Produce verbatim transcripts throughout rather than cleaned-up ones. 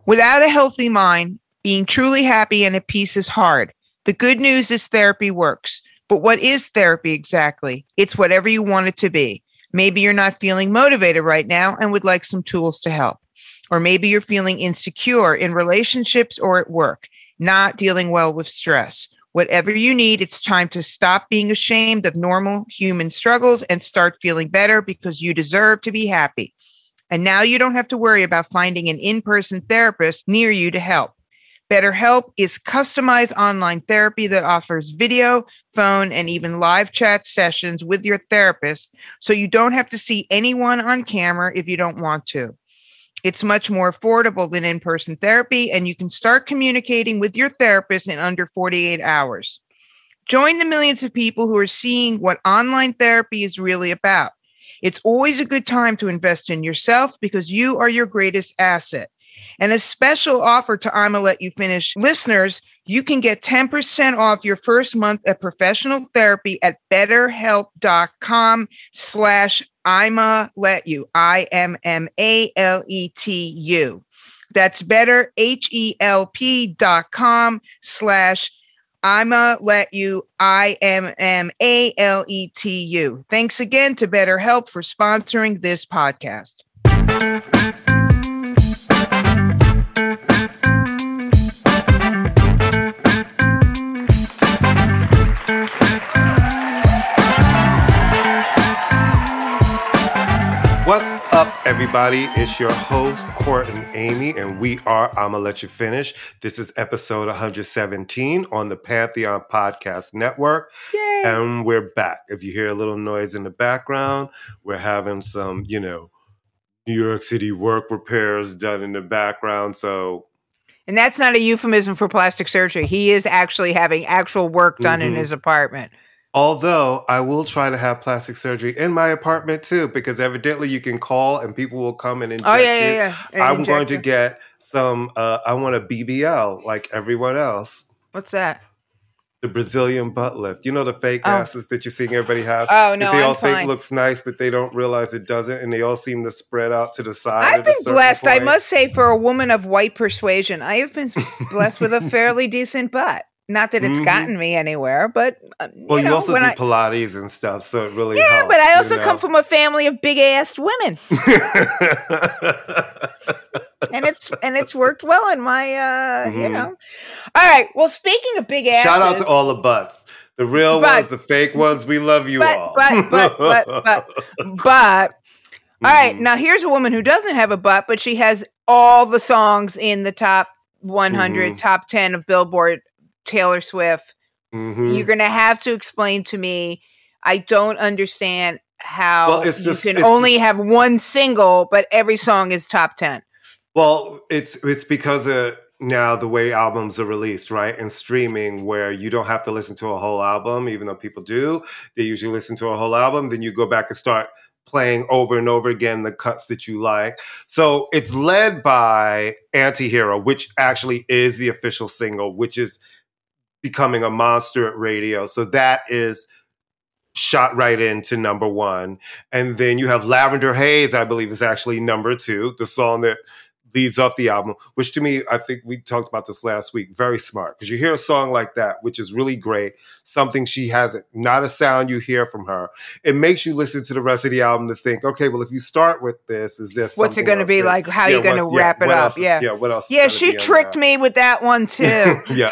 Without a healthy mind, being truly happy and at peace is hard. The good news is therapy works. But what is therapy exactly? It's whatever you want it to be. Maybe you're not feeling motivated right now and would like some tools to help. Or maybe you're feeling insecure in relationships or at work, not dealing well with stress. Whatever you need, it's time to stop being ashamed of normal human struggles and start feeling better because you deserve to be happy. And now you don't have to worry about finding an in-person therapist near you to help. BetterHelp is customized online therapy that offers video, phone, and even live chat sessions with your therapist, so you don't have to see anyone on camera if you don't want to. It's much more affordable than in-person therapy, and you can start communicating with your therapist in under forty-eight hours. Join the millions of people who are seeing what online therapy is really about. It's always a good time to invest in yourself because you are your greatest asset. And a special offer to I'ma Let You Finish listeners, you can get ten percent off your first month of professional therapy at betterhelp.com slash I'ma Let You, I M M A L E T U. That's better, H-E-L-P dot com slash I'ma Let You, I M M A L E T U. Thanks again to BetterHelp for sponsoring this podcast. What's up, everybody? It's your host, Court and Amy, and we are I'ma Let You Finish. This is episode one hundred seventeen on the Pantheon Podcast Network. Yay. And we're back. If you hear a little noise in the background, we're having some, you know, New York City work repairs done in the background. So, and that's not a euphemism for plastic surgery. He is actually having actual work done mm-hmm. in his apartment. Although I will try to have plastic surgery in my apartment too, because evidently you can call and people will come and inject oh, yeah, yeah, yeah. it. I'm going to get some, uh, I want a B B L like everyone else. What's that? The Brazilian butt lift. You know the fake oh. asses that you're seeing everybody have? Oh, no, that they all I'm think fine. looks nice, but they don't realize it doesn't, and they all seem to spread out to the side. I've been blessed, point. I must say, for a woman of white persuasion. I have been blessed with a fairly decent butt. Not that it's mm-hmm. gotten me anywhere, but uh, you well, you know, also do I, Pilates and stuff, so it really yeah. helps, But I also you know? come from a family of big-assed women, and it's and it's worked well in my, uh, mm-hmm. you know. All right. Well, speaking of big asses, shout out to all the butts, the real but, ones, the fake ones. We love you but, all. But but but but but. but mm-hmm. All right. Now here's a woman who doesn't have a butt, but she has all the songs in the top one hundred, mm-hmm. top ten of Billboard. Taylor Swift. Mm-hmm. You're going to have to explain to me. I don't understand how well, it's you can it's only have one single, but every song is top ten. Well, it's it's because of now the way albums are released, right? And streaming, where you don't have to listen to a whole album, even though people do. They usually listen to a whole album. Then you go back and start playing over and over again the cuts that you like. So it's led by Anti-Hero, which actually is the official single, which is becoming a monster at radio. So that is shot right into number one. And then you have Lavender Haze, I believe, is actually number two, the song that leads off the album, which to me, I think we talked about this last week, very smart. Because you hear a song like that, which is really great, something she hasn't, not a sound you hear from her. It makes you listen to the rest of the album to think, okay, well, if you start with this, is this what's it going to be like? How are you going to wrap yeah, it up? Is, yeah. Yeah. What else? Yeah. She tricked me with that one too. yeah.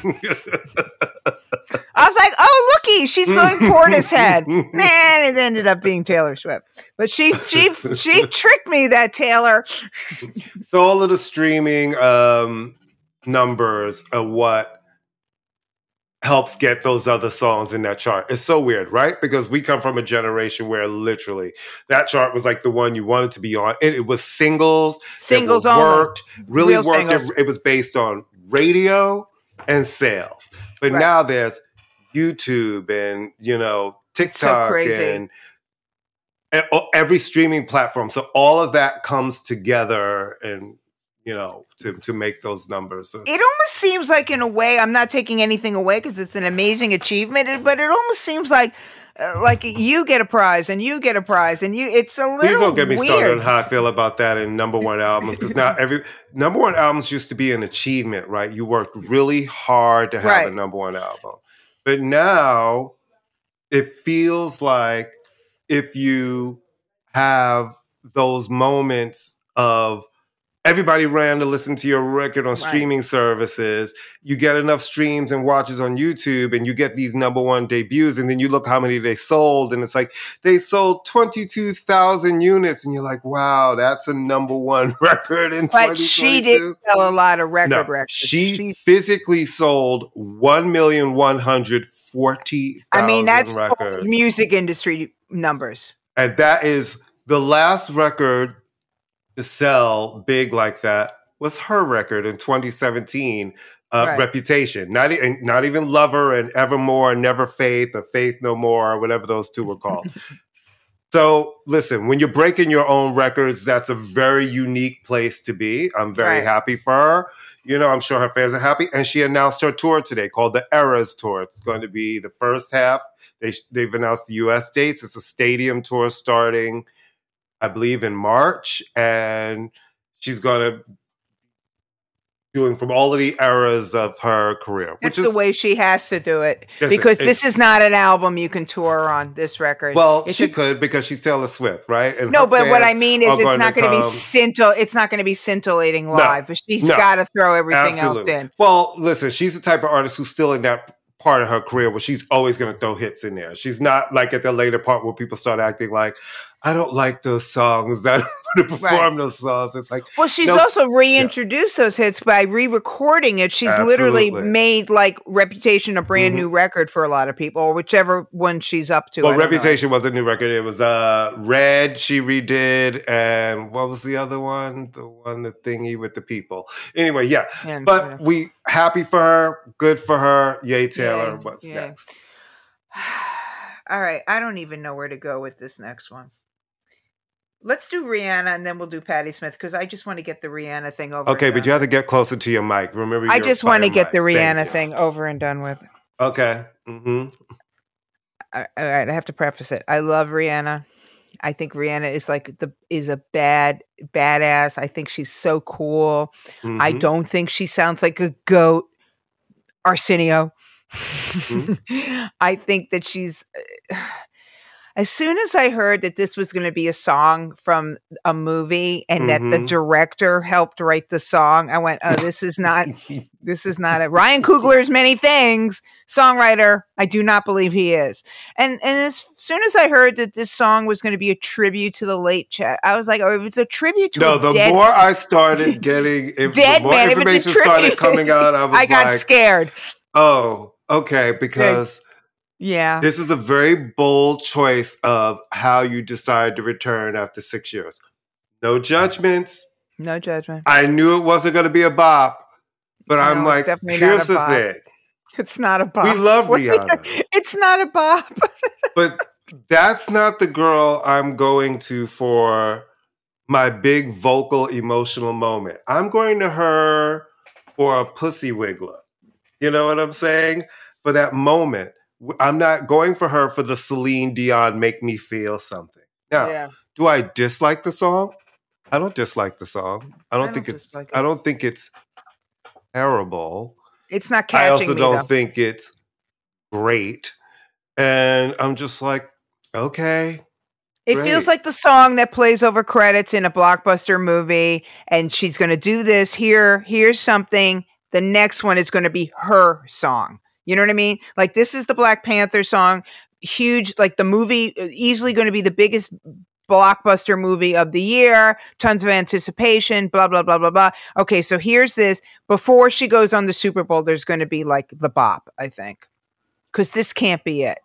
I was like, oh, looky, she's going Portishead. Man, it ended up being Taylor Swift. But she she she tricked me, that Taylor. So all of the streaming um, numbers are what helps get those other songs in that chart. It's so weird, right? Because we come from a generation where literally that chart was like the one you wanted to be on. And it was singles. Singles that worked, really Real worked. It, it was based on radio and sales. But right. now there's YouTube and, you know, TikTok so and, and every streaming platform. So all of that comes together and, you know, to, to make those numbers. So it almost seems like, in a way, I'm not taking anything away because it's an amazing achievement, but it almost seems like uh, like you get a prize and you get a prize and you. It's a little. Please don't get me weird. started on how I feel about that in number one albums, because now every number one albums used to be an achievement, right? You worked really hard to have Right. a number one album, but now it feels like if you have those moments of everybody ran to listen to your record on Right. streaming services. You get enough streams and watches on YouTube, and you get these number one debuts, and then you look how many they sold, and it's like they sold twenty-two thousand units, and you're like, wow, that's a number one record in But she did sell a lot of record no, records. She, She- physically sold one million one hundred forty thousand I mean, that's records. music industry numbers. And that is the last record to sell big like that was her record in twenty seventeen, uh, Right. Reputation. Not, e- not even Lover and Evermore and Never Faith or Faith No More or whatever those two were called. So listen, when you're breaking your own records, that's a very unique place to be. I'm very Right. happy for her. You know, I'm sure her fans are happy. And she announced her tour today called the Eras Tour. It's going to be the first half. They, they've announced the U S dates. It's a stadium tour starting, I believe, in March. And she's going to doing from all of the eras of her career. That's which is the way she has to do it. Yes, Because it- this is not an album you can tour on, this record. Well, It's she a- could because she's Taylor Swift, right? And No, her but what fans I mean is are it's going not going to be come- scintill. It's not going to be scintillating live. but she's no, got to throw everything Absolutely. else in. Well, listen, she's the type of artist who's still in that part of her career where she's always going to throw hits in there. She's not like at the later part where people start acting like, I don't like those songs. I don't want to perform those songs. It's like, Well, she's no, also reintroduced those hits by re-recording it. She's literally Absolutely. made like Reputation a brand Mhm. new record for a lot of people, or whichever one she's up to. I well, don't know. Reputation was a new record. It was uh, Red, she redid. And what was the other one? The one, the thingy with the people. Anyway, yeah. And, But yeah. we happy for her. Good for her. Yay, Taylor. Yeah, What's yeah. next? All right, I don't even know where to go with this next one. Let's do Rihanna and then we'll do Patti Smith because I just want to get the Rihanna thing over. Okay, and but done you have to get closer to your mic. Remember, I your just want to fire get mic. the Thank Rihanna you. thing over and done with. Okay. Mm-hmm. I- All right, I have to preface it. I love Rihanna. I think Rihanna is like the is a bad badass. I think she's so cool. I Mhm. don't think she sounds like a goat. Arsenio. Mm-hmm. I think that she's. As soon as I heard that this was going to be a song from a movie and that the Mhm. director helped write the song, I went, "Oh, this is not. This is not it." Ryan Coogler is many things. Songwriter, I do not believe he is. And and as soon as I heard that this song was going to be a tribute to the late Chet, I was like, "Oh, if it's a tribute to No, a the dead, more I started getting, if dead the more man, if it's a information started tribute- coming out, I was I got like, scared." oh, okay, because Yeah, this is a very bold choice of how you decide to return after six years. No judgments. no judgment. I knew it wasn't going to be a bop, but No, I'm it's like, definitely not here's a the bop. thing. It's not a bop. We love What's it- Rihanna. It's not a bop. But that's not the girl I'm going to for my big vocal emotional moment. I'm going to her for a pussy wiggler. You know what I'm saying? For that moment. W- I'm not going for her for the Celine Dion make me feel something. Now, Yeah. do I dislike the song? I don't dislike the song. I don't I think don't it's dislike it. I don't think it's terrible. It's not catching I also me, don't though. think it's great. And I'm just like, okay. It Great. feels like the song that plays over credits in a blockbuster movie, and she's going to do this. Here, here's something. The next one is going to be her song. You know what I mean? Like this is the Black Panther song, huge. Like the movie, easily going to be the biggest blockbuster movie of the year. Tons of anticipation. Blah blah blah blah blah. Okay, so here's this. Before she goes on the Super Bowl, there's going to be like the bop. I think because this can't be it.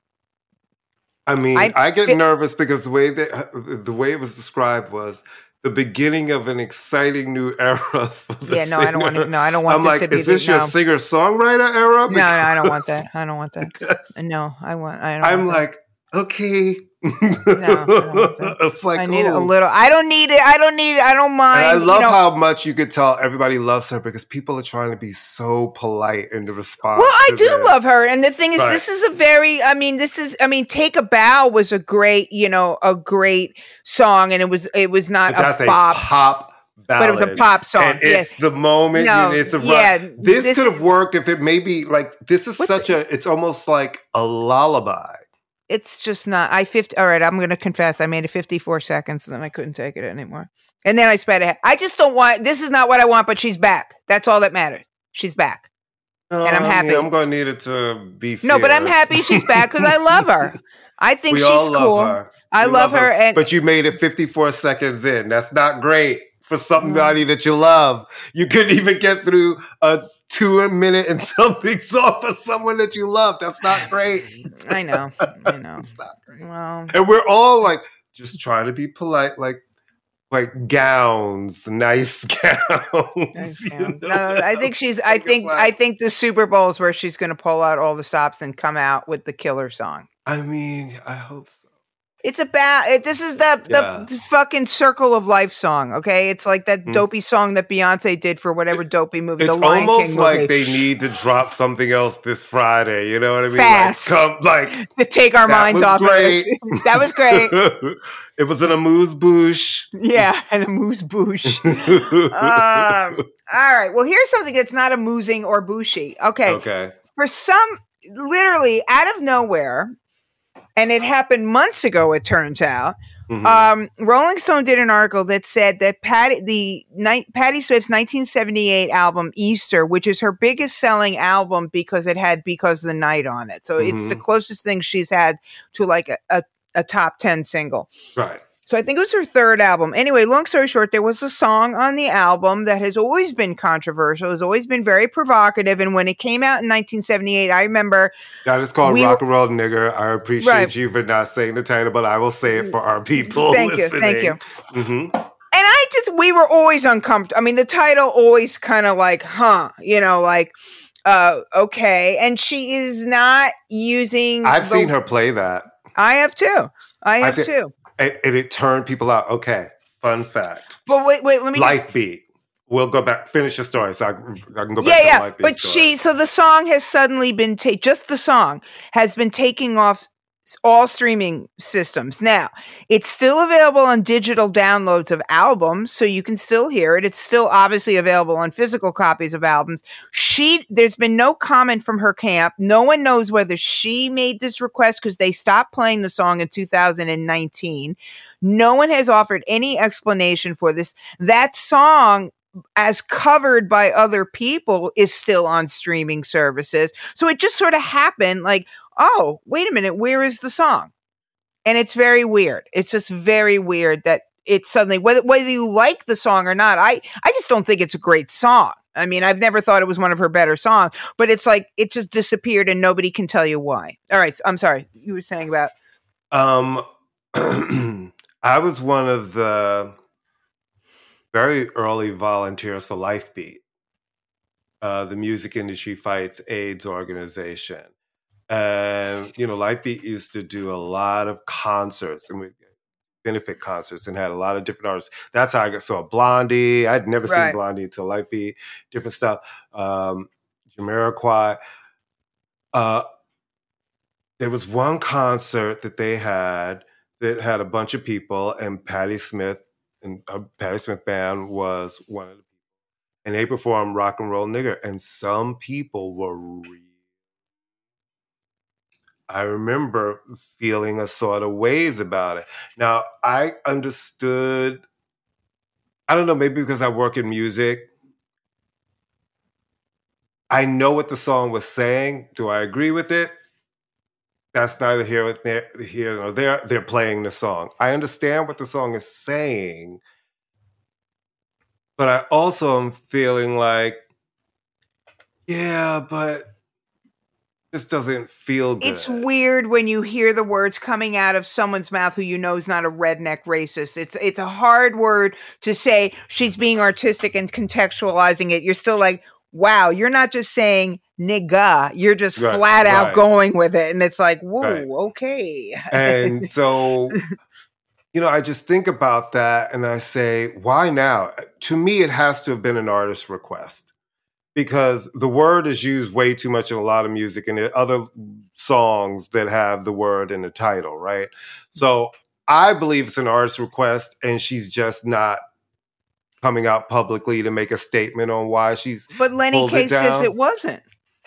I mean, I I, get fi- nervous because the way that the way it was described was the beginning of an exciting new era for the Yeah, no, I don't want to. singer. No, I don't want. I'm this like, to be is this the, your no. singer songwriter era? No, no, I don't want Because- that. I don't want that. because No, I want. I don't. I'm want that. like, okay, No, I don't have that. It's like, I need ooh. a little. I don't need it. I don't need it. I don't mind. And I love you know. how much you could tell everybody loves her because people are trying to be so polite in the response. Well, I to do this. love her. And the thing is, Right. this is a very, I mean, this is, I mean, Take a Bow was a great, you know, a great song. And it was, it was not But that's a a bop, pop ballad. but it was a pop song. And it's Yes. the moment. No, you- it's a yeah, run. This, this- could have worked if it maybe like, this is What's such a, it's almost like a lullaby. It's just not. I fifty. All right, I'm going to confess. I made it fifty-four seconds, and then I couldn't take it anymore. And then I sped ahead. I just don't want. This is not what I want. But she's back. That's all that matters. She's back. Oh, And I'm happy. I mean, I'm going to need it to be No, but I'm fierce. happy she's back because I love her. I think We she's all love cool. her. I We love her, and but you made it fifty-four seconds in. That's not great for somebody Mm. that you love. You couldn't even get through a two minute and something song for someone that you love. That's not great. I know. I know. It's not great. Well, And we're all like just trying to be polite, like like gowns, nice gowns. nice you sound. know? no, I think she's. I Like, it's think. like- I think the Super Bowl is where she's going to pull out all the stops and come out with the killer song. I mean, I hope so. It's about it. This is the, Yeah. the fucking Circle of Life song. Okay, it's like that Mm. dopey song that Beyonce did for whatever dopey movie. It's the Lion almost King like movie. they need to drop something else this Friday. You know what I mean? Fast. Like, come, like to take our That minds was off great. of this. That was great. It was an amuse bouche. Yeah, and a moose bouche. um, all right. Well, here's something that's not amusing or bushy. Okay. Okay. For some, literally out of nowhere, and it happened months ago, it turns out. Mhm. Um, Rolling Stone did an article that said that Patty, the ni- Patti Swift's nineteen seventy-eight album Easter, which is her biggest selling album because it had "Because the Night" on it, so it's the Mhm. closest thing she's had to like a, a, a top ten single. Right. So I think it was her third album. Anyway, long story short, there was a song on the album that has always been controversial, has always been very provocative. And when it came out in nineteen seventy-eight, I remember That is called We rock were- and roll nigger. I appreciate Right. you for not saying the title, but I will say it for our people. Thank you, thank you. hmm And I just, we were always uncomfortable. I mean, the title always kind of like, huh, you know, like, uh, okay. And she is not using. I've the- seen her play that, I have too. I have seen- too. and, and it turned people out. Okay, fun fact. But wait, wait, let me just- Life beat. We'll go back. Finish the story, so I, I can go back yeah, to the yeah. Life Beat But story. she, so the song has suddenly been ta- just the song has been taking off s- all streaming systems. Now it's still available on digital downloads of albums, so you can still hear it. It's still obviously available on physical copies of albums. She, there's been no comment from her camp. No one knows whether she made this request because they stopped playing the song in two thousand nineteen. No one has offered any explanation for this. That song, as covered by other people, is still on streaming services. So it just sort of happened like, oh, wait a minute, where is the song? And it's very weird. It's just very weird that it's suddenly, whether, whether you like the song or not, I, I just don't think it's a great song. I mean, I've never thought it was one of her better songs, but it's like, it just disappeared and nobody can tell you why. All right. I'm sorry. You were saying about, Um, I was one of the very early volunteers for Lifebeat, uh, the music industry fights AIDS organization. And, you know, Lifebeat used to do a lot of concerts and we benefit concerts and had a lot of different artists. That's how I got, saw Blondie. I'd never Right. seen Blondie until Lifebeat, different stuff. Um, Jamiroquai. Uh, there was one concert that they had that had a bunch of people, and Patti Smith and uh, Patti Smith Band was one of the people, and they performed "Rock and Roll Nigger," and some people were real. I remember feeling a sort of ways about it. Now I understood. I don't know, maybe because I work in music. I know what the song was saying. Do I agree with it? That's neither here nor there. Here nor there. They're playing the song. I understand what the song is saying, but I also am feeling like, yeah, but this doesn't feel good. it's weird when you hear the words coming out of someone's mouth who you know is not a redneck racist. It's it's a hard word to say. She's being artistic and contextualizing it. You're still like, wow, you're not just saying nigga. You're just Right, flat out right. going with it. And it's like, whoa, Right. okay. And so, you know, I just think about that and I say, why now? To me, it has to have been an artist request because the word is used way too much in a lot of music and there are other songs that have the word in the title, right? So I believe it's an artist request and she's just not coming out publicly to make a statement on why she's But Lenny pulled K it says down. it wasn't.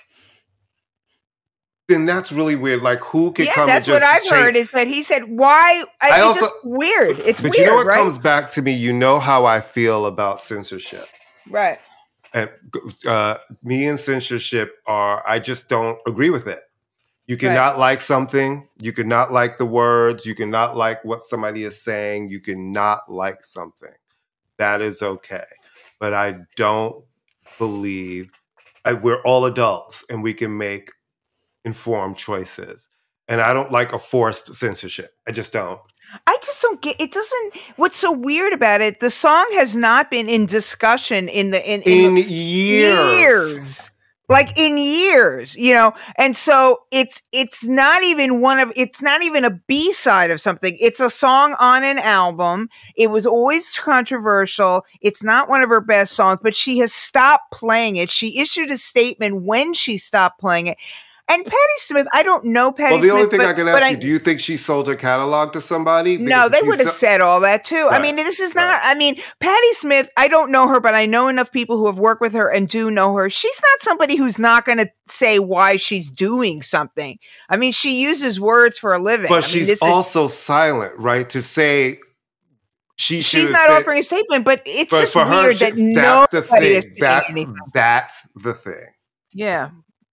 Then that's really weird. Like, who could Yeah, come that's and what just I've change- heard is that he said, why? I, I it's also- just weird. It's But weird, you know what right? comes back to me? You know how I feel about censorship. Right. And uh, me and censorship are, I just don't agree with it. You cannot Right. like something. You cannot like the words. You cannot like what somebody is saying. You cannot like something. That is okay. But I don't believe I, we're all adults and we can make informed choices. And I don't like a forced censorship. I just don't. I just don't get it. Doesn't what's so weird about it? The song has not been in discussion in the in, in, In the years. years. Like in years, you know, and so it's it's not even one of it's not even a B side of something. It's a song on an album. It was always controversial. It's not one of her best songs, but she has stopped playing it. She issued a statement when she stopped playing it. And Patti Smith, I don't know Patti Well, the Smith. only thing but, I can but ask I, you, do you think she sold her catalog to somebody? No, Because they if she would have se- said all that too. I Right, mean, this is right. not, I mean, Patti Smith, I don't know her, but I know enough people who have worked with her and do know her. She's not somebody who's not going to say why she's doing something. I mean, she uses words for a living. But I mean, she's this is- also silent, right? To say she should she's have not said- offering a statement, but it's but just for her, weird she- that that's the nobody is thing. saying That's anything. that's the thing. Yeah.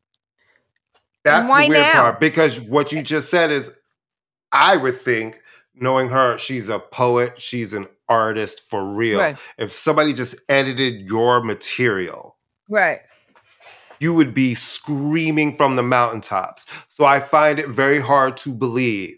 That's Why the weird now? part. Because what you just said is, I would think, knowing her, she's a poet, she's an artist for real. Right. If somebody just edited your material, Right. you would be screaming from the mountaintops. So I find it very hard to believe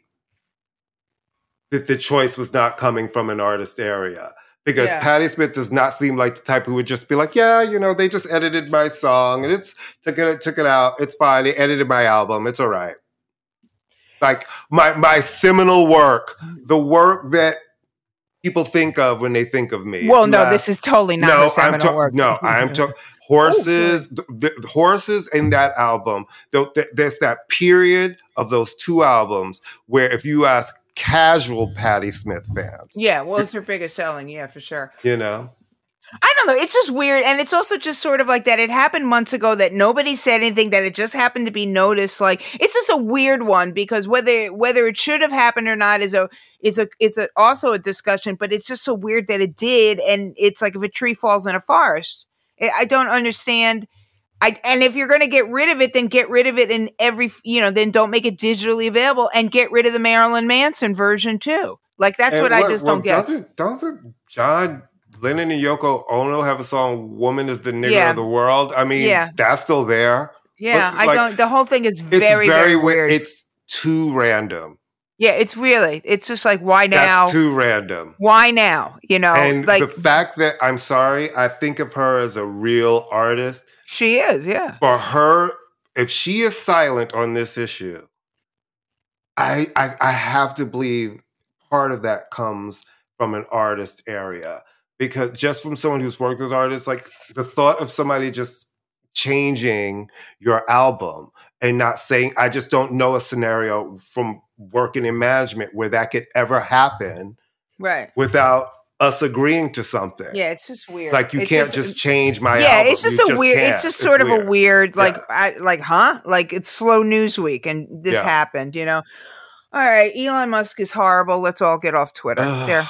that the choice was not coming from an artist area. Because Yeah. Patti Smith does not seem like the type who would just be like, yeah, you know, they just edited my song and it's took it took it out. It's fine. They edited my album. It's all right. Like my my seminal work, the work that people think of when they think of me. Well, no, Last- this is totally not her no, I'm seminal ta- work. no, I'm talking horses. the, the horses in that album. The, the, there's that period of those two albums where, if you ask casual Patti Smith fans, Yeah, well, it's her biggest selling. Yeah, for sure. you know, I don't know. It's just weird. And it's also just sort of like that. It happened months ago that nobody said anything, that it just happened to be noticed. Like, it's just a weird one because whether whether it should have happened or not is a is a is a, also a discussion, but it's just so weird that it did. And it's like if a tree falls in a forest. I I don't understand. I, and if you're going to get rid of it, then get rid of it in every, you know, then don't make it digitally available and get rid of the Marilyn Manson version too. Like, that's And what I just well, don't get. Doesn't doesn't John Lennon and Yoko Ono have a song "Woman is the Nigger Yeah. of the World"? I mean, Yeah. that's still there. Yeah, What's, I like, don't, the whole thing is It's very, very, wi- weird. It's too random. Yeah, it's really, it's just like, why now? That's too random. Why now? You know, And like the fact that, I'm sorry, I think of her as a real artist. she is, yeah. For her, if she is silent on this issue, I, I I have to believe part of that comes from an artist area. Because just from someone who's worked with artists, like the thought of somebody just changing your album and not saying, I just don't know a scenario from working in management where that could ever happen Right. without us agreeing to something. Yeah, it's just weird. Like you It's can't just, change my yeah, album. it's just You a weird. can't. It's just sort of a weird, like, Yeah. I, like, huh? Like it's slow news week, and this Yeah. happened. You know. All right, Elon Musk is horrible. Let's all get off Twitter. Ugh. There.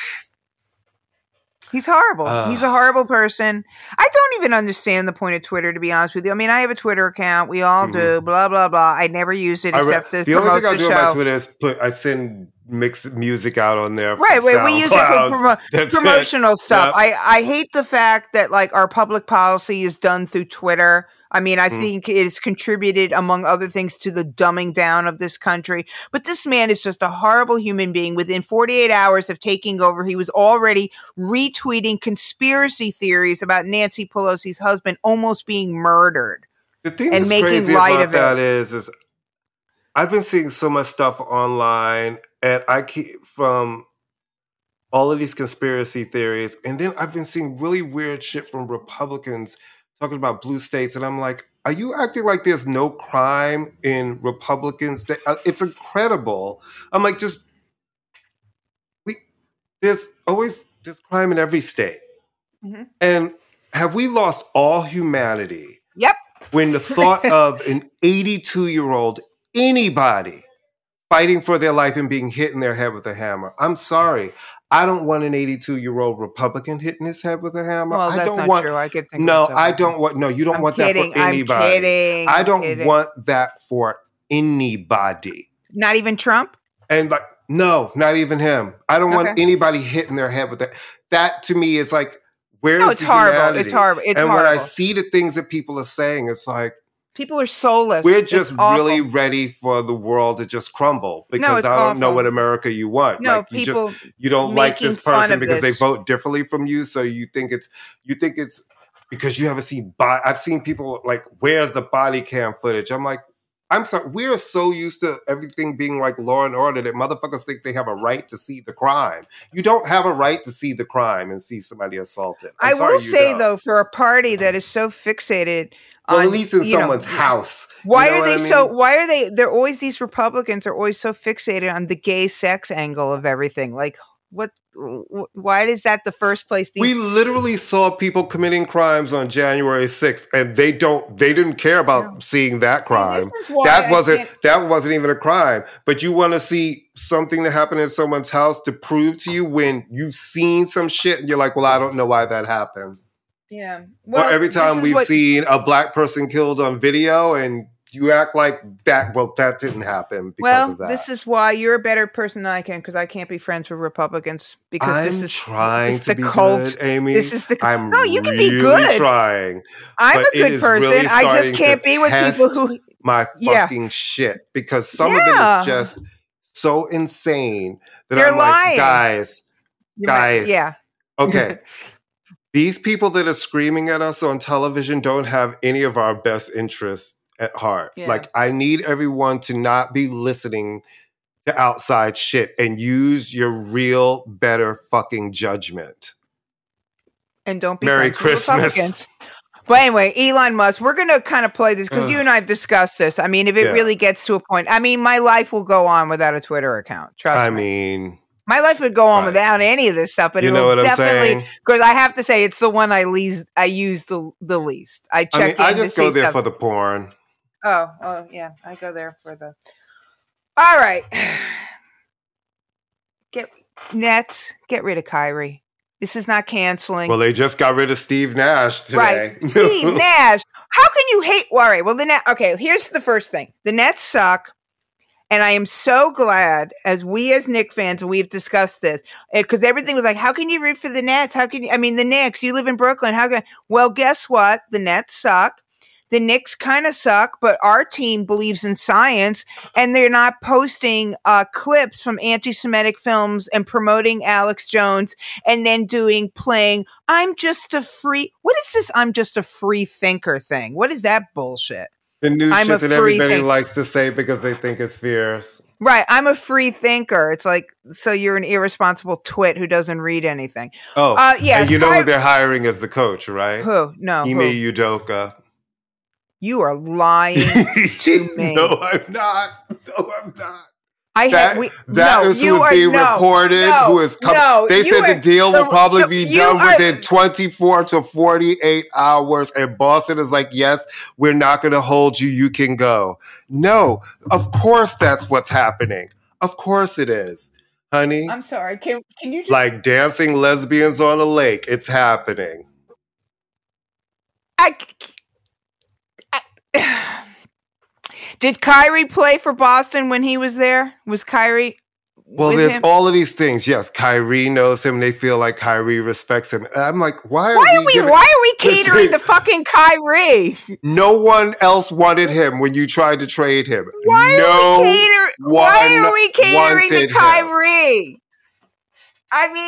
He's horrible. Ugh. He's a horrible person. I don't even understand the point of Twitter, to be honest with you. I mean, I have a Twitter account. We all Mhm. do. Blah blah blah. I never use it I re- except to the only promote thing I the do show. on my Twitter is put I send mixed music out on there. from Right, right. We use it for SoundCloud. promo- That's it. promotional stuff. Yep. I, I hate the fact that like our public policy is done through Twitter. I mean, I Mm. think it has contributed, among other things, to the dumbing down of this country. But this man is just a horrible human being. Within forty-eight hours of taking over, he was already retweeting conspiracy theories about Nancy Pelosi's husband almost being murdered. The thing and that's making crazy light about of that it. is, is I've been seeing so much stuff online, and I keep from all of these conspiracy theories, and then I've been seeing really weird shit from Republicans talking about blue states, and I'm like, are you acting like there's no crime in Republican states? It's incredible. I'm like, just we there's always there's crime in every state, Mm-hmm. and have we lost all humanity? Yep. When the thought of an eighty-two year old anybody fighting for their life and being hit in their head with a hammer. I'm sorry. I don't want an eighty-two year old Republican hitting his head with a hammer. Well, I that's don't not want, true. I could think no, of I something. don't want, no, you don't I'm want kidding. that for anybody. I'm kidding. I I'm don't kidding. want that for anybody. Not even Trump? And like, no, not even him. I don't want Okay. anybody hitting their head with that. That to me is like, where's No, it's the horrible. humanity? It's horrible. It's and when I horrible. see the things that people are saying, it's like, People are soulless. we're It's just awful. really ready for the world to just crumble because it's I don't know awful. what America you want. No, like you people just you don't like making this fun person of because this. they vote differently from you, so you think it's you think it's because you haven't seen. Bo- I've seen people like, where's the body cam footage? I'm like, I'm sorry, we are so used to everything being like law and order that motherfuckers think they have a right to see the crime. You don't have a right to see the crime and see somebody assaulted. I'm I sorry, will you say don't. though, for a party that is so fixated well, on, at least in you know, someone's house. Why You know are what they I mean? so? Why are they? They're always these Republicans are always so fixated on the gay sex angle of everything. Like, what? wh- Why is that the first place? These We literally saw people committing crimes on January sixth, and they don't they didn't care about No. seeing that crime. this is why That I wasn't can't- that wasn't even a crime. But you want to see something that happened in someone's house to prove to you when you've seen some shit and you're like, well, I don't know why that happened. yeah. Well, Well, every this time is we've what- seen a black person killed on video and you act like that, well, that didn't happen because Well, of that. this is why you're a better person than I can because I can't be friends with Republicans because I'm this is trying this is to the be cult. good, Amy. This is the I'm no. You can really be good. trying. I'm but a it good is person. really I just starting can't to be with people test who. my Yeah. fucking shit because some of Yeah. it is just so insane that They're I'm like, lying. guys, you might- guys, yeah. okay. These people that are screaming at us on television don't have any of our best interests at heart. Yeah. Like, I need everyone to not be listening to outside shit and use your real, better fucking judgment. And don't be Merry friends with Christmas. Republicans. But anyway, Elon Musk, we're going to kind of play this because you Ugh. and I have discussed this. I mean, if it Yeah. really gets to a point, I mean, my life will go on without a Twitter account. Trust I me. mean, My life would go on Right. without any of this stuff, but you it know will what I'm definitely saying? because I have to say it's the one I least I use the the least. I check I mean, in I to just see go there stuff. for the porn. Oh, oh yeah, I go there for the. All right, get Nets. Get rid of Kyrie. This is not canceling. Well, they just got rid of Steve Nash today. Right. Steve Nash. How can you hate? All right. Well, the net. Okay. Here's the first thing. The Nets suck. And I am so glad, as we as Knicks fans, and we've discussed this, because everything was like, how can you root for the Nets? How can you, I mean, the Knicks, you live in Brooklyn. How can, well, guess what? The Nets suck. The Knicks kind of suck, but our team believes in science, and they're not posting uh, clips from anti-Semitic films and promoting Alex Jones and then doing, playing, I'm just a free, what is this I'm just a free thinker thing? What is that bullshit? The new I'm a shit that free everybody think- likes to say because they think it's fierce. Right. I'm a free thinker. It's like, so you're an irresponsible twit who doesn't read anything. Oh, Uh, yeah. and you know Ky- who they're hiring as the coach, right? Who? No. Ime Who? Udoka. You are lying to me. No, I'm not. No, I'm not. I That, had, we, that no, is you who is are, being no, reported. no, who is coming? no, they you said are- the deal will the- probably the- be you done are- within twenty-four to forty-eight hours. And Boston is like, yes, we're not going to hold you. You can go. No, of course that's what's happening. Of course it is, honey. I'm sorry. Can can you just Like dancing lesbians on a lake. It's happening. I, I- Did Kyrie play for Boston when he was there? Was Kyrie Well, with there's him? all of these things. Yes, Kyrie knows him. They feel like Kyrie respects him. And I'm like, why are Why we are we giving- why are we catering Listen. to fucking Kyrie? No one else wanted him when you tried to trade him. Why no are we catering why one are we catering wanted to him. Kyrie? I mean,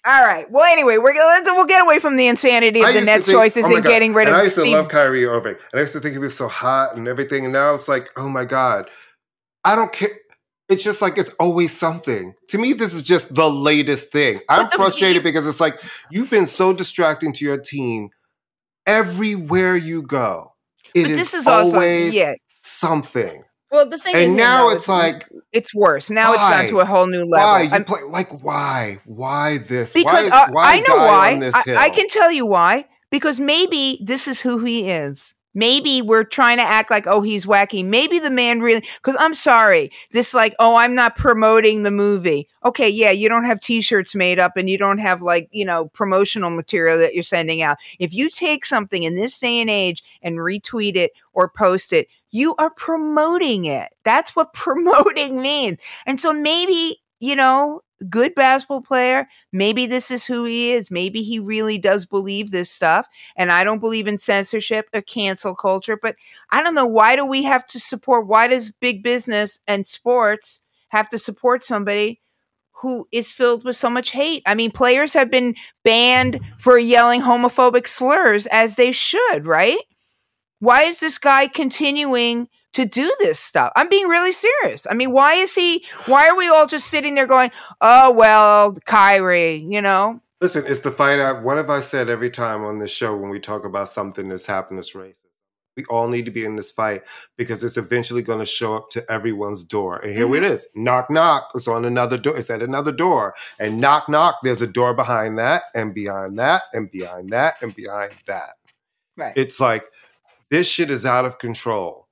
All right. Well, anyway, we're gonna we'll get away from the insanity of I the used to Nets' think- choices oh my and God. getting rid and of I used to Steve. love Kyrie Irving. And I used to think he was so hot and everything. And now it's like, oh my God, I don't care. It's just like it's always something. To me, this is just the latest thing. I'm But the- frustrated because it's like you've been so distracting to your team everywhere you go. It But is this is also- always yeah. something. Well, the thing And is, now though, it's is like, it's worse. Now it's why? gone to a whole new level. Why you I'm- play like why? Why this? because why, uh, why I know die why. on this I, hill? I can tell you why. Because maybe this is who he is. Maybe we're trying to act like, oh, he's wacky. Maybe the man really, because I'm sorry, this like, oh, I'm not promoting the movie. Okay, yeah, you don't have t-shirts made up and you don't have like, you know, promotional material that you're sending out. If you take something in this day and age and retweet it or post it, you are promoting it. That's what promoting means. And so maybe, you know, good basketball player, maybe this is who he is. Maybe he really does believe this stuff. And I don't believe in censorship or cancel culture, but I don't know. Why do we have to support? Why does big business and sports have to support somebody who is filled with so much hate? I mean, players have been banned for yelling homophobic slurs, as they should, right? Why is this guy continuing to do this stuff? I'm being really serious. I mean, why is he, why are we all just sitting there going, oh, well, Kyrie, you know? Listen, it's the fight. I, what have I said every time on this show when we talk about something that's happened that's racist? We all need to be in this fight because it's eventually going to show up to everyone's door. And here Mhm. it is. Knock, knock. It's on another door. It's at another door. And knock, knock. There's a door behind that and behind that and behind that and behind that. Right. It's like, this shit is out of control.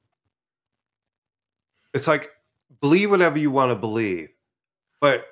It's like, believe whatever you want to believe. But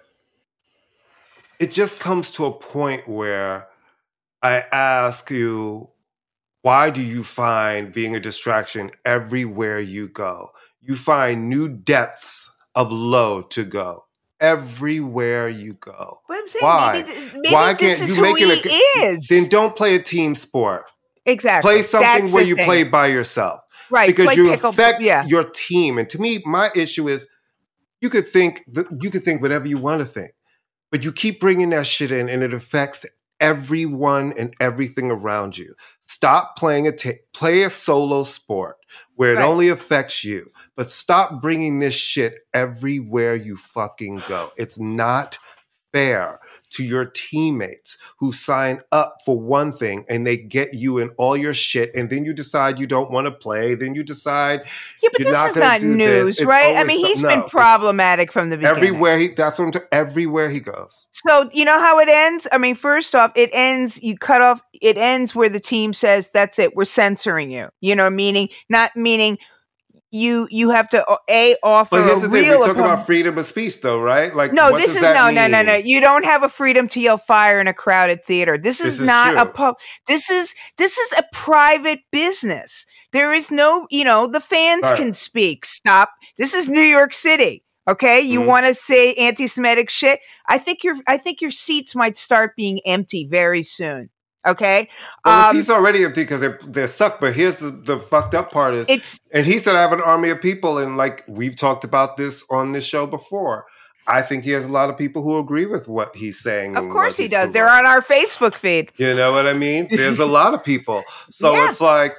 it just comes to a point where I ask you, why do you find being a distraction everywhere you go? You find new depths of low to go everywhere you go. But I'm saying Why? maybe, th- maybe Why this can't is you who make he it a, is. Then don't play a team sport. Exactly. Play something That's where the you thing. play by yourself. Right. Because play you pickle, affect yeah. your team. And to me, my issue is you could think th- you could think whatever you want to think, but you keep bringing that shit in, and it affects everyone and everything around you. Stop playing a t- play a solo sport where it Right. only affects you, but stop bringing this shit everywhere you fucking go. It's not fair to your teammates who sign up for one thing and they get you in all your shit, and then you decide you don't want to play. Then you decide Yeah, but you're this not is gonna not do news, this. It's right? I always mean, some- he's no, been it's problematic from the beginning. everywhere he. That's what I'm. T- everywhere he goes. So you know how it ends? I mean, first off, it ends, you cut off, it ends where the team says, that's it, we're censoring you. You know, meaning, not meaning you you have to, uh, A, offer But here's a the thing: we real talk opponent. about freedom of speech, though, right? Like, No, what this does is that no, no, no, mean? no. You don't have a freedom to yell fire in a crowded theater. This is, This is not a true. pub. This is this is a private business. There is no, you know, the fans Right. can speak. Stop. This is New York City. Okay, you Mhm. want to say anti-Semitic shit? I think your I think your seats might start being empty very soon. Okay, Well, um, the seats already empty because they're, they're sucked. But here's the, the fucked up part is, it's and he said I have an army of people, and like we've talked about this on this show before. I think he has a lot of people who agree with what he's saying. of and course what he he's does. They're promoting. on our Facebook feed. You know what I mean? There's a lot of people. So Yeah. it's like,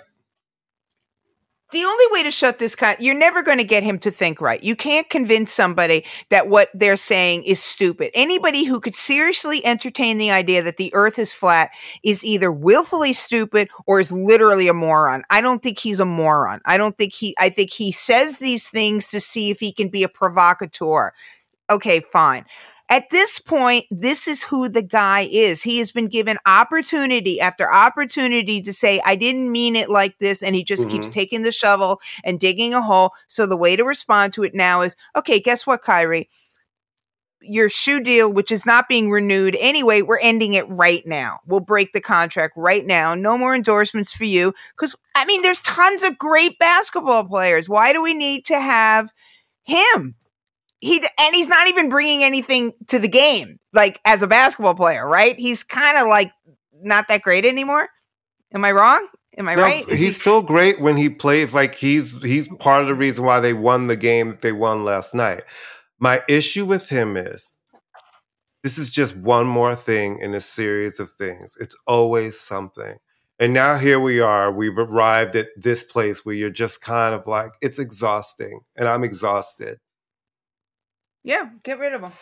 The only way to shut this kind, you're never going to get him to think right. You can't convince somebody that what they're saying is stupid. Anybody who could seriously entertain the idea that the earth is flat is either willfully stupid or is literally a moron. I don't think he's a moron. I don't think he, I think he says these things to see if he can be a provocateur. Okay, fine. At this point, this is who the guy is. He has been given opportunity after opportunity to say, I didn't mean it like this. And he just Mhm. keeps taking the shovel and digging a hole. So the way to respond to it now is, okay, guess what, Kyrie? Your shoe deal, which is not being renewed anyway, we're ending it right now. We'll break the contract right now. No more endorsements for you. Because, I mean, there's tons of great basketball players. Why do we need to have him? He and he's not even bringing anything to the game, like as a basketball player, right? He's kind of like not that great anymore. Am I wrong? Am I no, right? Is he's he- still great when he plays. Like he's he's part of the reason why they won the game that they won last night. My issue with him is This is just one more thing in a series of things. It's always something. And now here we are. We've arrived at this place where you're just kind of like, it's exhausting. And I'm exhausted. Yeah, get rid of them.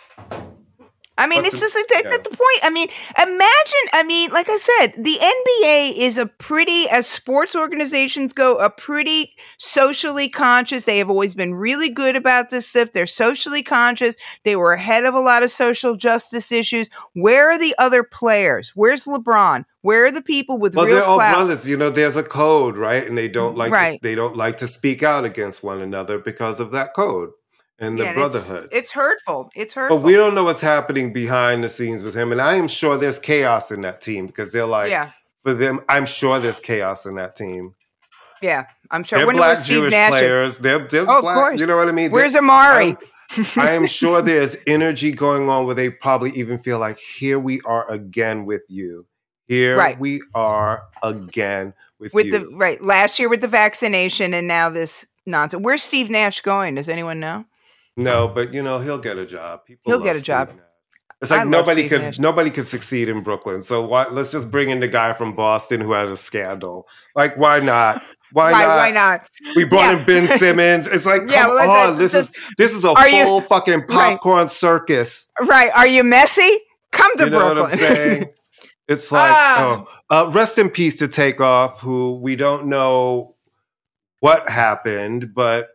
I mean, What's it's the- just like that, yeah. that's the point. I mean, imagine, I mean, like I said, the N B A is a pretty, as sports organizations go, a pretty socially conscious. They have always been really good about this stuff. They're socially conscious. They were ahead of a lot of social justice issues. Where are the other players? Where's LeBron? Where are the people with Well, real they're all clout? brothers. You know, there's a code, right? And they don't like Right. to, they don't like to speak out against one another because of that code and the Yeah, and it's, brotherhood. it's hurtful. It's hurtful. But we don't know what's happening behind the scenes with him. And I am sure there's chaos in that team because they're like, yeah, for them, I'm sure there's chaos in that team. yeah, I'm sure. They're Wonder black where Steve Jewish Nash is. players. They're, they're Oh, of black. course. You know what I mean? Where's They're- Amari? I'm- I am sure there's energy going on where they probably even feel like, here we are again with you. Here Right. we are again with, with you. the right last year with the vaccination and now this nonsense. Where's Steve Nash going? Does anyone know? No, but you know, he'll get a job. People He'll love get a Steve job. Nash. It's I like love nobody Steve could Nash. nobody could succeed in Brooklyn. So why, let's just bring in the guy from Boston who had a scandal. Like, why not? Why Why, not? why not? We brought Yeah. in Ben Simmons. It's like, come Yeah, well, on, it's- this it's is this is a Are you- full fucking popcorn circus. Right? Are you messy? Come to You know Brooklyn. what I'm saying? It's like, Ah. oh, uh, rest in peace to Takeoff, who we don't know what happened, but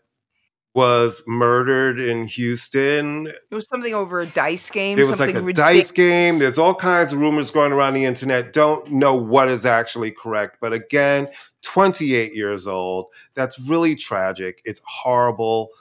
was murdered in Houston. It was something over a dice game. There was like something a ridiculous. dice game. There's all kinds of rumors going around the internet. Don't know what is actually correct. But again, twenty-eight years old. That's really tragic. It's horrible,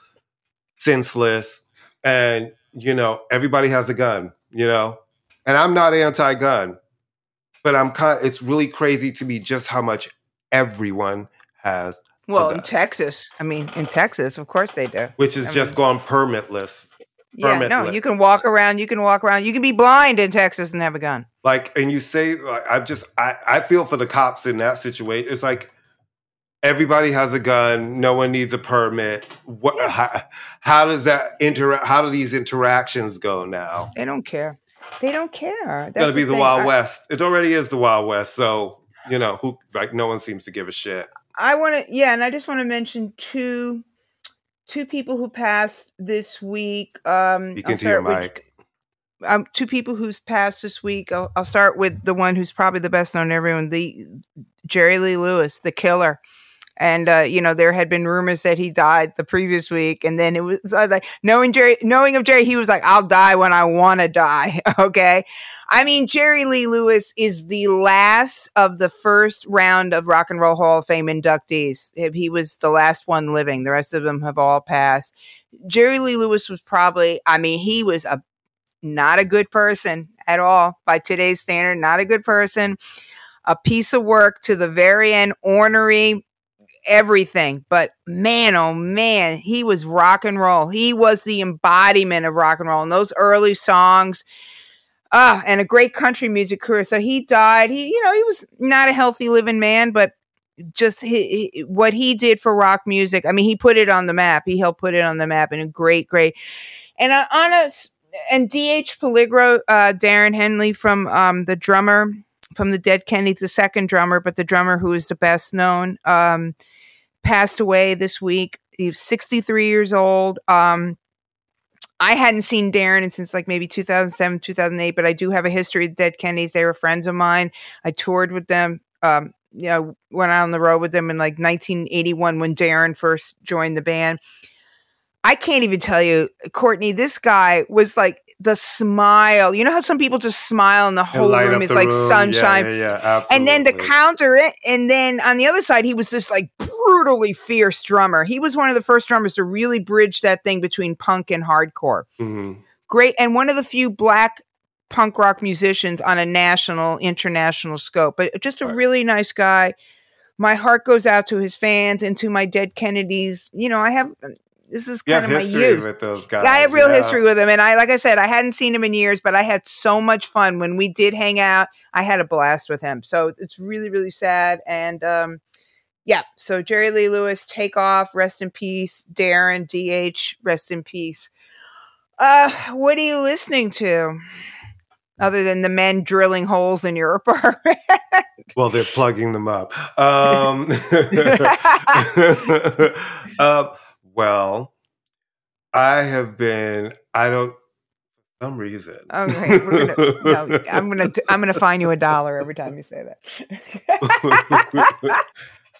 senseless. And, you know, everybody has a gun, you know? And I'm not anti-gun, but I'm kind it's really crazy to me just how much everyone has, Well, a in gun, Texas, I mean, in Texas, of course they do. which is I just mean- gone permitless. Yeah, no, Permanently. you can walk around. You can walk around. You can be blind in Texas and have a gun. Like, and you say, like, I just, I, I feel for the cops in that situation. It's like everybody has a gun. No one needs a permit. What? How, how does that interact? How do these interactions go now? They don't care. They don't care. It's gonna be the thing. Wild I- West. It already is the Wild West. So you know, who like no one seems to give a shit. I want to, yeah, and I just want to mention two, two people who passed this week. Um, Speak I'll into your start with- mic. Um, two people who's passed this week. I'll, I'll start with the one who's probably the best known to everyone, the Jerry Lee Lewis, the killer. And uh, you know, there had been rumors that he died the previous week, and then it was uh, like knowing Jerry, knowing of Jerry, he was like, "I'll die when I want to die." Okay, I mean, Jerry Lee Lewis is the last of the first round of Rock and Roll Hall of Fame inductees. He was the last one living. The rest of them have all passed. Jerry Lee Lewis was probably, I mean, he was a not a good person at all by today's standard. Not a good person. A piece of work to the very end. Ornery. Everything, but man, oh man, he was rock and roll. He was the embodiment of rock and roll. And those early songs, ah, and a great country music career. So he died. He, you know, he was not a healthy living man, but just he, he, what he did for rock music. I mean, he put it on the map. He helped put it on the map, and a great, great. And uh, on a and D H Peligro, uh, Darren Henley from um, the drummer from the Dead Kennedys, the second drummer, but the drummer who is the best known. Um, passed away this week. He was sixty-three years old. Um, I hadn't seen Darren since like maybe two thousand seven, two thousand eight, but I do have a history of Dead Kennedys. They were friends of mine. I toured with them. Um, you know, went out on the road with them in like nineteen eighty-one when Darren first joined the band. I can't even tell you, Courtney, this guy was like the smile. You know how some people just smile and the whole light room up is the like room. sunshine. Yeah, yeah, yeah, absolutely. And then to counter it, and then on the other side, he was this like brutally fierce drummer. He was one of the first drummers to really bridge that thing between punk and hardcore. Mhm. Great. And one of the few black punk rock musicians on a national, international scope, but just a Right. really nice guy. My heart goes out to his fans and to my Dead Kennedys. You know, I have, this is You kind have of my history youth. with those guys. Yeah, I have real yeah. history with him. And I, like I said, I hadn't seen him in years, but I had so much fun when we did hang out. I had a blast with him. So it's really, really sad. And um, yeah, so Jerry Lee Lewis, take off, rest in peace. Darren, D H, rest in peace. Uh, what are you listening to? Other than the men drilling holes in your apartment. Well, they're plugging them up. Um, uh, well, I have been, I don't, for some reason. Okay, we're gonna, no, I'm gonna, I'm gonna fine you a dollar every time you say that.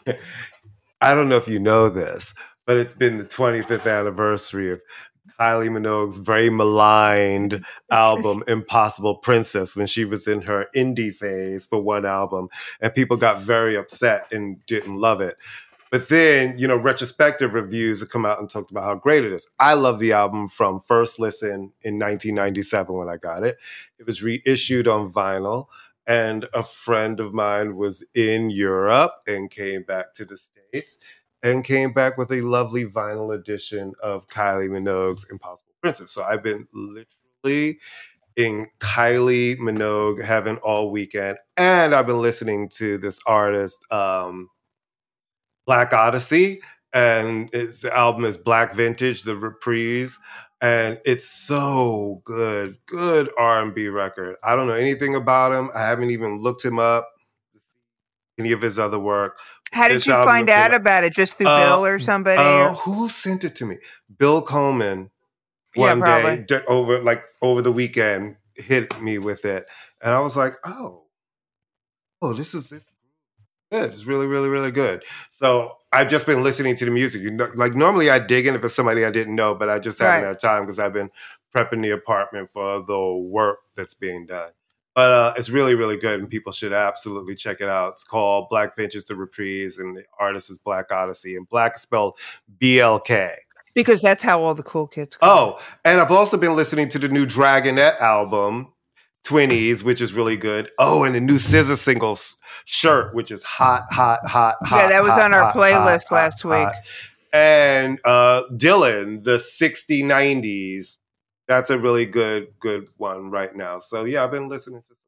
I don't know if you know this, but it's been the twenty-fifth anniversary of Kylie Minogue's very maligned album, Impossible Princess, when she was in her indie phase for one album, and people got very upset and didn't love it. But then, you know, retrospective reviews have come out and talked about how great it is. I love the album from first listen in nineteen ninety-seven when I got it. It was reissued on vinyl, and a friend of mine was in Europe and came back to the States and came back with a lovely vinyl edition of Kylie Minogue's Impossible Princess. So I've been literally in Kylie Minogue heaven all weekend, and I've been listening to this artist, um, Black Odyssey, and its album is Black Vintage, The Reprise, and it's so good. Good R and B record. I don't know anything about him. I haven't even looked him up, any of his other work. How did This you album find came out out- about it? Just through Uh, Bill or somebody? Uh, or? who sent it to me? Bill Coleman Yeah, one day probably. d- over like over the weekend hit me with it, and I was like, oh, oh, this is this. Good. It's really, really, really good. So I've just been listening to the music. You know, like normally I dig in if it's somebody I didn't know, but I just haven't Right. had time because I've been prepping the apartment for the work that's being done. But uh, it's really, really good, and people should absolutely check it out. It's called Black Vintage, The Reprise, and the artist is Black Odyssey, and Black is spelled B L K. Because that's how all the cool kids call Oh, and I've also been listening to the new Dragonette album, Twinnies, which is really good. Oh, and the new Scissor Singles Shirt, which is hot, hot, hot, hot. Yeah, that was hot, on our hot, playlist hot, last hot, week. hot. And uh, Dylan, the sixty nineties. That's a really good, good one right now. So yeah, I've been listening to.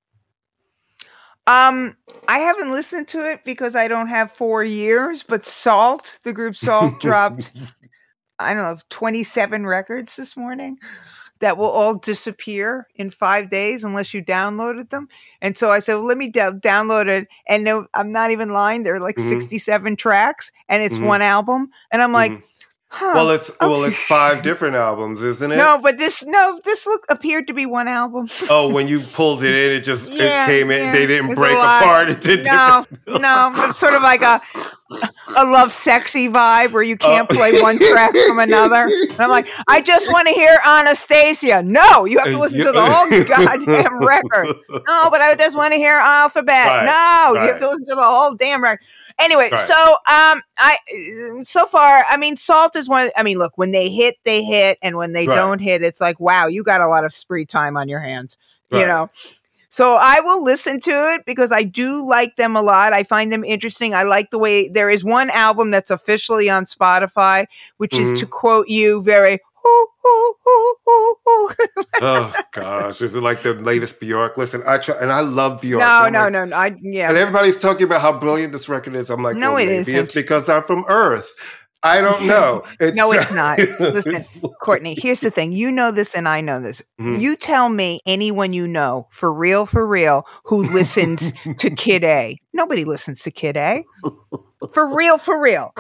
Um, I haven't listened to it because I don't have four years, but Salt, the group Salt, dropped, I don't know, twenty-seven records this morning that will all disappear in five days unless you downloaded them. And so I said, well, let me d- download it. And no, I'm not even lying. There are like Mhm. sixty-seven tracks and it's Mhm. one album. And I'm like, Mhm. huh. Well, it's well, okay. it's five different albums, isn't it? No, but this, no, this look appeared to be one album. Oh, when you pulled it in, it just Yeah, it came in. yeah, They didn't it's a break lot. apart into No, different. no, it's sort of like a a love sexy vibe where you can't Oh. play one track from another. And I'm like, I just want to hear Anastasia. No, you have to listen to the whole goddamn record. No, but I just want to hear Alphabet. Right, No, you have right. to listen to the whole damn record. Anyway, Right. so um, I so far, I mean, Salt is one. I mean, look, when they hit, they hit, and when they Right. don't hit, it's like, wow, you got a lot of spree time on your hands. You Right. know. So I will listen to it because I do like them a lot. I find them interesting. I like the way there is one album that's officially on Spotify, which Mhm. is to quote you very. Hoo, hoo, hoo, hoo, hoo. Oh gosh, is it like the latest Bjork? Listen, I try, and I love Bjork. No, I'm no, like- no, no. I, yeah. And everybody's talking about how brilliant this record is. I'm like, No, well, it maybe isn't. it's because I'm from Earth. I don't know. No, it's not. Listen, it's- Courtney, here's the thing. You know this and I know this. Mhm. You tell me anyone you know, for real, for real, who listens to Kid A. Nobody listens to Kid A. For real, for real.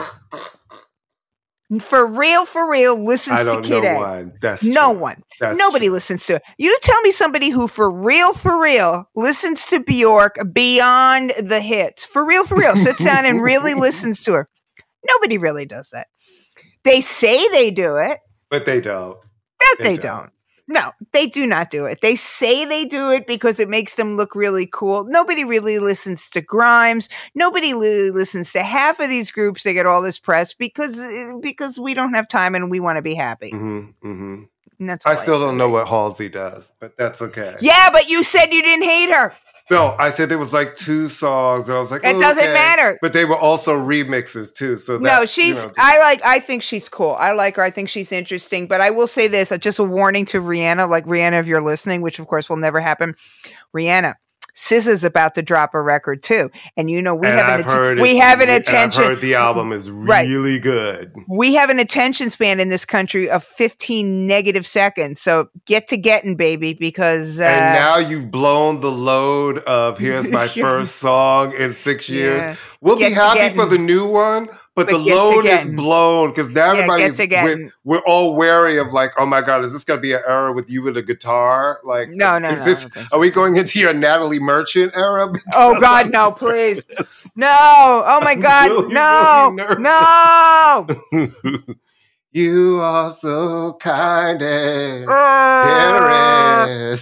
For real, for real, listens I to don't Kid know A. one. That's No true. one. That's Nobody true. listens to it. You tell me somebody who, for real, for real, listens to Bjork beyond the hits. For real, for real, sits down and really listens to her. Nobody really does that. They say they do it, But they don't. but They they don't. don't. No, they do not do it. They say they do it because it makes them look really cool. Nobody really listens to Grimes. Nobody really listens to half of these groups that get all this press because because we don't have time and we want to be happy. hmm hmm And that's I all still have to don't know say. what Halsey does, but that's okay. Yeah, but you said you didn't hate her. No, I said there was like two songs, and I was like, It oh, doesn't okay. matter. But they were also remixes too. So that, No, you she's. know, I like. I think she's cool. I like her. I think she's interesting. But I will say this: uh, just a warning to Rihanna. Like Rihanna, if you're listening, which of course will never happen. Rihanna, S Z A's about to drop a record too, and you know we and have I've an heard att- we it's have an re- attention. I've heard the album is really right. good. We have an attention span in this country of fifteen negative seconds. So get to getting, baby, because uh, and now you've blown the load of here's my first song in six years. Yeah. We'll Get be happy getting. for the new one, but, But the get to load is getting. blown because now Yeah, everybody's get to getting. we're, we're all wary of like, oh my god, is this gonna be an era with you with a guitar? Like, No, no, is no, this? I don't think Are so. we going into your Natalie Merchant era? Oh Because God, of no! Please, this? no! Oh my God, really, no! really nervous. No! You are so kind and Oh, generous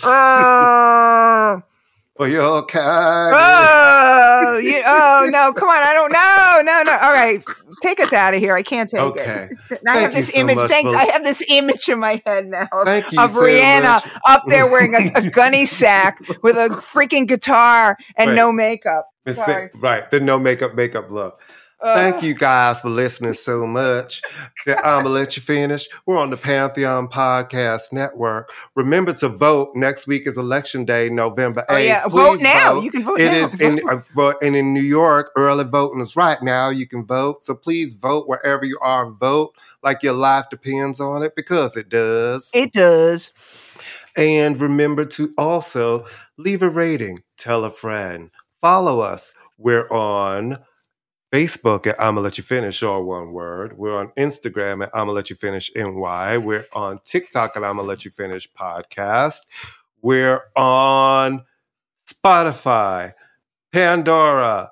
oh, for your kindness. oh, you, oh no! Come on! I don't know. No, no. All right, take us out of here. I can't take Okay. it. And I have Thank you this so image. much Thanks. for- I have this image in my head now of, Thank you of so Rihanna much. up there wearing a, a gunny sack with a freaking guitar and Right. no makeup. It's Sorry. the, right, the no makeup makeup look. Uh, Thank you guys for listening so much. I'm gonna let you finish. We're on the Pantheon Podcast Network. Remember to vote. Next week is Election Day, November eighth. Oh yeah, Please vote now. vote. You can vote It now. is in uh, for- and in New York, early voting is right now. You can vote, so please vote wherever you are. Vote like your life depends on it, because it does. It does. And remember to also leave a rating, tell a friend, follow us. We're on Facebook at I'ma Let You Finish, all one word. We're on Instagram at I'ma Let You Finish N Y. We're on TikTok at I'ma Let You Finish Podcast. We're on Spotify, Pandora,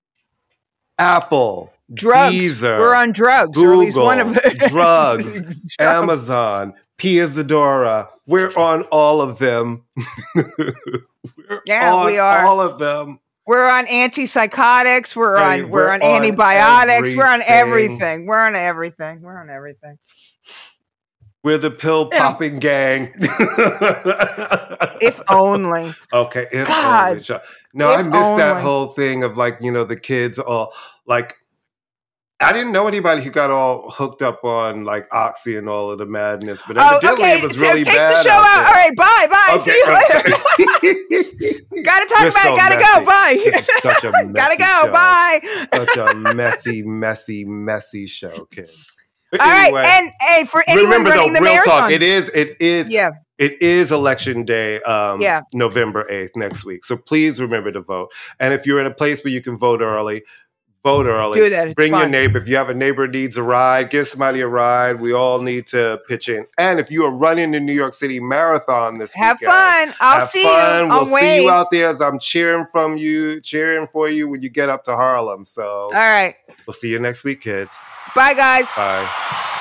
Apple, Drugs. Deezer, We're on drugs. or at least one of Google, it. drugs, Drugs. Amazon, Pia Zadora. We're on all of them. We're Yeah, on we are. all of them. We're on antipsychotics. We're Hey, on we're, we're on on antibiotics. We're on everything. everything. We're on everything. We're on everything. We're the pill popping gang. If only. Okay, if God, only. Sure. No, I if missed that only. whole thing of like, you know, the kids all like, I didn't know anybody who got all hooked up on like Oxy and all of the madness, but Oh, evidently okay. it was so really take bad. the show out out. there. All right. Bye. Bye. Okay, See you later. okay. Gotta talk We're about so it. Gotta messy. go. Bye. This is such a messy Gotta go. show. Bye. Such a messy, messy, messy show, kid. But All anyway, right. And hey, for anyone remember running though, the real marathon. talk. It is, it is, Yeah. it is election day, um, Yeah. November eighth next week. So please remember to vote. And if you're in a place where you can vote early, vote early. Do that. It's Bring your fun. neighbor. If you have a neighbor who needs a ride, give somebody a ride. We all need to pitch in. And if you are running the New York City Marathon this Have weekend, fun. I'll have see fun. you. We'll I'll see wave. you out there as I'm cheering from you, cheering for you when you get up to Harlem. So All right. we'll see you next week, kids. Bye, guys. Bye.